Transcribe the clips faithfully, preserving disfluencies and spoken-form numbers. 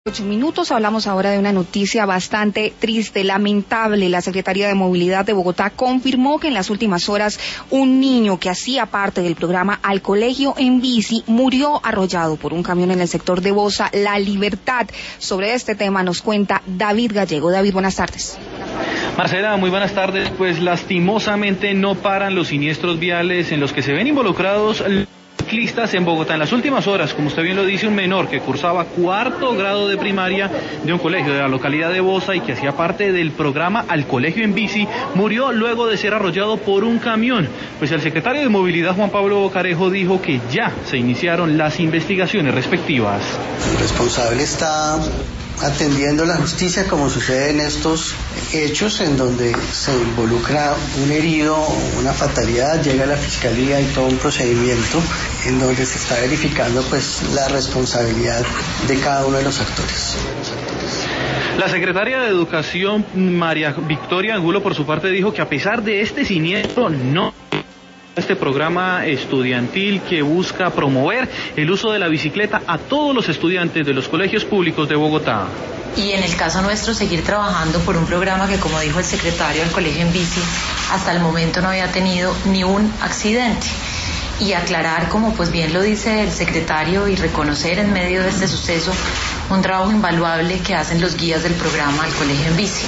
Ocho minutos, hablamos ahora de una noticia bastante triste, lamentable. La Secretaría de Movilidad de Bogotá confirmó que en las últimas horas un niño que hacía parte del programa Al Colegio en Bici murió arrollado por un camión en el sector de Bosa, La Libertad. Sobre este tema nos cuenta David Gallego. David, buenas tardes. Marcela, muy buenas tardes. Pues lastimosamente no paran los siniestros viales en los que se ven involucrados ciclistas en Bogotá. En las últimas horas, como usted bien lo dice, un menor que cursaba cuarto grado de primaria de un colegio de la localidad de Bosa y que hacía parte del programa Al Colegio en Bici, murió luego de ser arrollado por un camión. Pues el secretario de Movilidad, Juan Pablo Bocarejo, dijo que ya se iniciaron las investigaciones respectivas. El responsable está atendiendo la justicia, como sucede en estos hechos en donde se involucra un herido o una fatalidad, llega a la fiscalía y todo un procedimiento en donde se está verificando pues la responsabilidad de cada uno de los actores. La secretaria de Educación, María Victoria Angulo, por su parte dijo que a pesar de este siniestro no este programa estudiantil que busca promover el uso de la bicicleta a todos los estudiantes de los colegios públicos de Bogotá. Y en el caso nuestro, seguir trabajando por un programa que, como dijo el secretario del Colegio en Bici, hasta el momento no había tenido ni un accidente. Y aclarar, como pues bien lo dice el secretario, y reconocer en medio de este suceso un trabajo invaluable que hacen los guías del programa Al Colegio en Bici.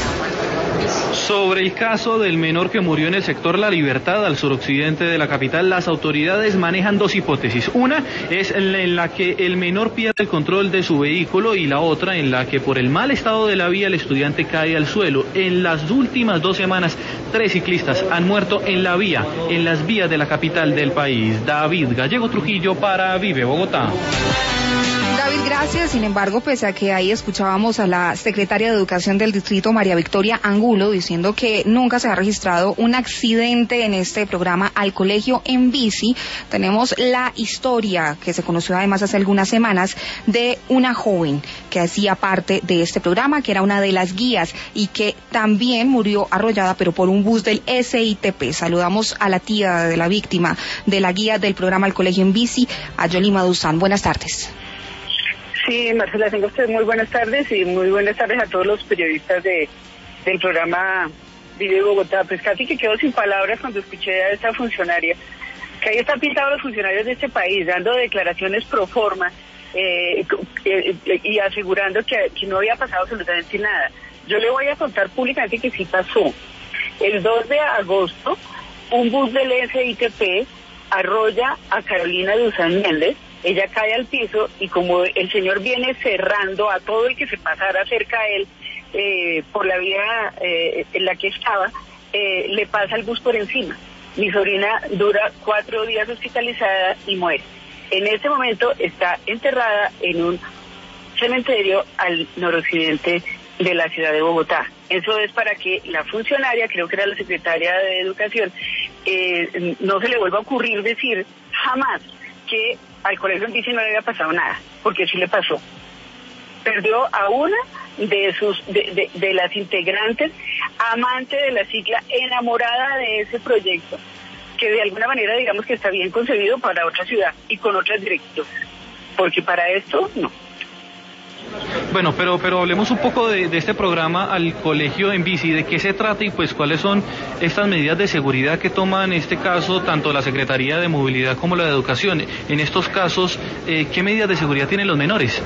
Sobre el caso del menor que murió en el sector La Libertad, al suroccidente de la capital, las autoridades manejan dos hipótesis. Una es en la que el menor pierde el control de su vehículo y la otra en la que por el mal estado de la vía el estudiante cae al suelo. En las últimas dos semanas, tres ciclistas han muerto en la vía, en las vías de la capital del país. David Gallego Trujillo para Vive Bogotá. David, gracias. Sin embargo, pese a que ahí escuchábamos a la secretaria de Educación del distrito, María Victoria Angulo, diciendo que nunca se ha registrado un accidente en este programa Al Colegio en Bici, tenemos la historia que se conoció además hace algunas semanas de una joven que hacía parte de este programa, que era una de las guías y que también murió arrollada, pero por un bus del S I T P. Saludamos a la tía de la víctima de la guía del programa Al Colegio en Bici, a Yolima Duzán. Buenas tardes. Sí, Marcela, tengo usted muy buenas tardes y muy buenas tardes a todos los periodistas de del programa Vive Bogotá. Pues casi que quedo sin palabras cuando escuché a esta funcionaria, que ahí están pintados los funcionarios de este país, dando declaraciones pro forma eh, eh, y asegurando que, que no había pasado absolutamente nada. Yo le voy a contar públicamente que sí pasó. El dos de agosto, un bus del S I T P arrolla a Carolina Duzán Méndez. Ella cae al piso y como el señor viene cerrando a todo el que se pasara cerca a él eh, por la vía eh, en la que estaba, eh, le pasa el bus por encima. Mi sobrina dura cuatro días hospitalizada y muere. En este momento está enterrada en un cementerio al noroccidente de la ciudad de Bogotá. Eso es para que la funcionaria, creo que era la secretaria de Educación, eh, no se le vuelva a ocurrir decir jamás que al Colegio en Bici no le había pasado nada, porque sí le pasó. Perdió a una de sus de, de, de las integrantes, amante de la cicla, enamorada de ese proyecto, que de alguna manera digamos que está bien concebido para otra ciudad y con otras directrices, porque para esto no. Bueno, pero pero hablemos un poco de, de este programa Al Colegio en Bici, de qué se trata y pues cuáles son estas medidas de seguridad que toman en este caso tanto la Secretaría de Movilidad como la de Educación. En estos casos, eh, ¿qué medidas de seguridad tienen los menores?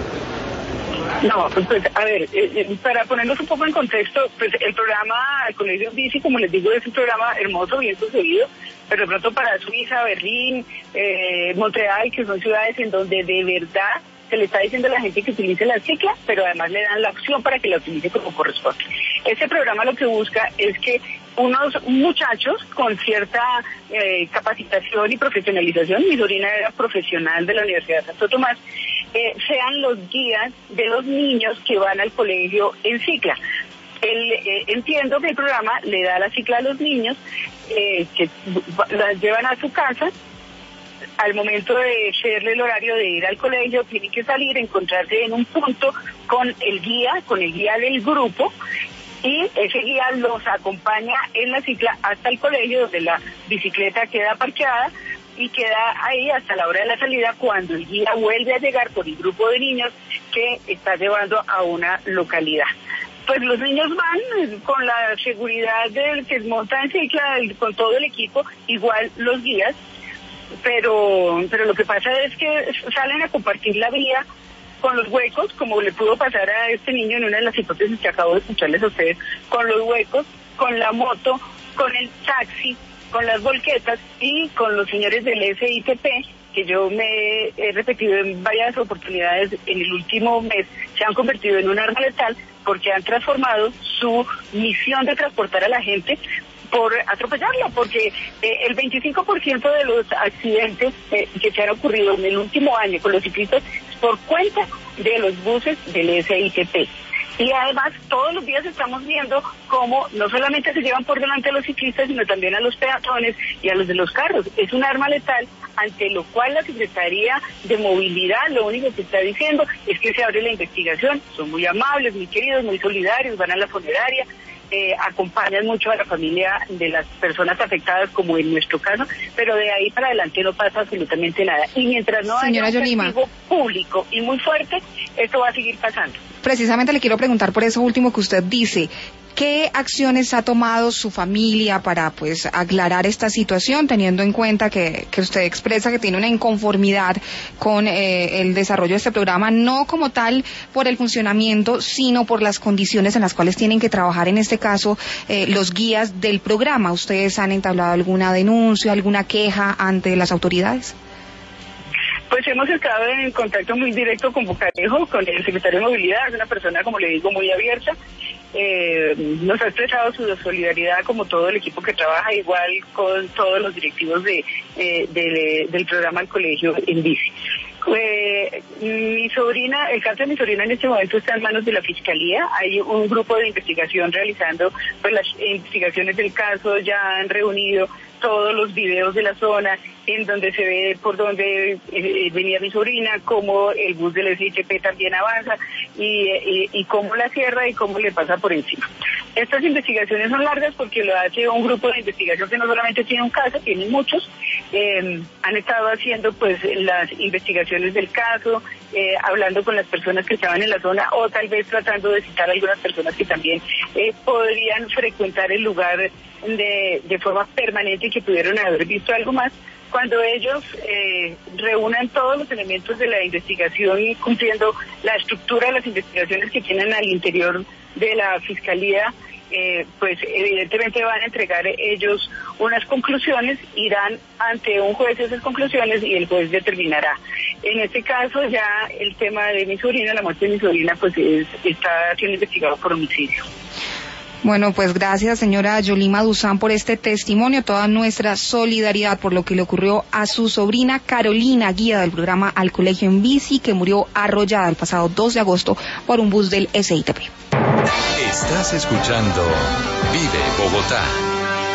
No, pues, pues a ver, eh, para ponernos un poco en contexto, pues el programa Al Colegio en Bici, como les digo, es un programa hermoso, bien concebido, pero de pronto para Suiza, Berlín, eh, Montreal, que son ciudades en donde de verdad se le está diciendo a la gente que utilice la cicla, pero además le dan la opción para que la utilice como corresponde. Este programa lo que busca es que unos muchachos con cierta eh, capacitación y profesionalización, mi sobrina era profesional de la Universidad de Santo Tomás, eh, sean los guías de los niños que van al colegio en cicla. El, eh, entiendo que el programa le da la cicla a los niños, eh, que las llevan a su casa. Al momento de hacerle el horario de ir al colegio, tienen que salir, encontrarse en un punto con el guía, con el guía del grupo, y ese guía los acompaña en la cicla hasta el colegio, donde la bicicleta queda parqueada y queda ahí hasta la hora de la salida, cuando el guía vuelve a llegar por el grupo de niños que se está llevando a una localidad. Pues los niños van con la seguridad del que monta en cicla, con todo el equipo, igual los guías, pero pero lo que pasa es que salen a compartir la vía con los huecos, como le pudo pasar a este niño en una de las hipótesis que acabo de escucharles a ustedes, con los huecos, con la moto, con el taxi, con las volquetas y con los señores del S I T P, que yo me he repetido en varias oportunidades en el último mes, se han convertido en un arma letal porque han transformado su misión de transportar a la gente por atropellarla, porque eh, el veinticinco por ciento de los accidentes eh, que se han ocurrido en el último año con los ciclistas es por cuenta de los buses del S I T P. Y además todos los días estamos viendo cómo no solamente se llevan por delante a los ciclistas, sino también a los peatones y a los de los carros. Es un arma letal, ante lo cual la Secretaría de Movilidad lo único que está diciendo es que se abre la investigación. Son muy amables, muy queridos, muy solidarios, van a la funeraria, eh, acompañan mucho a la familia de las personas afectadas, como en nuestro caso, pero de ahí para adelante no pasa absolutamente nada. Y mientras no haya un castigo público y muy fuerte, esto va a seguir pasando. Precisamente le quiero preguntar por eso último que usted dice. ¿Qué acciones ha tomado su familia para, pues, aclarar esta situación, teniendo en cuenta que, que usted expresa que tiene una inconformidad con eh, el desarrollo de este programa, no como tal por el funcionamiento, sino por las condiciones en las cuales tienen que trabajar, en este caso, eh, los guías del programa? ¿Ustedes han entablado alguna denuncia, alguna queja ante las autoridades? Pues hemos estado en contacto muy directo con Bucarejo, con el secretario de Movilidad, es una persona, como le digo, muy abierta. Eh, nos ha expresado su solidaridad, como todo el equipo que trabaja, igual con todos los directivos de, eh, de, del programa del colegio en bici. Eh, mi sobrina, el caso de mi sobrina en este momento está en manos de la Fiscalía. Hay un grupo de investigación realizando pues las investigaciones del caso, ya han reunido todos los videos de la zona en donde se ve por dónde eh, venía mi sobrina, cómo el bus del S I T P también avanza y, y, y cómo la cierra y cómo le pasa por encima. Estas investigaciones son largas porque lo hace un grupo de investigación que no solamente tiene un caso, tiene muchos. Eh, han estado haciendo pues las investigaciones del caso, eh, hablando con las personas que estaban en la zona o tal vez tratando de citar a algunas personas que también eh, podrían frecuentar el lugar de, de forma permanente y que pudieron haber visto algo más. Cuando ellos eh, reúnan todos los elementos de la investigación y cumpliendo la estructura de las investigaciones que tienen al interior de la Fiscalía, eh, pues evidentemente van a entregar ellos unas conclusiones, irán ante un juez esas conclusiones y el juez determinará. En este caso ya el tema de mi sobrina, la muerte de mi sobrina, pues es, está siendo investigado por homicidio. Bueno, pues gracias, señora Yolima Duzán, por este testimonio, toda nuestra solidaridad por lo que le ocurrió a su sobrina Carolina, guía del programa Al Colegio en Bici, que murió arrollada el pasado dos de agosto por un bus del S I T P. Estás escuchando Vive Bogotá.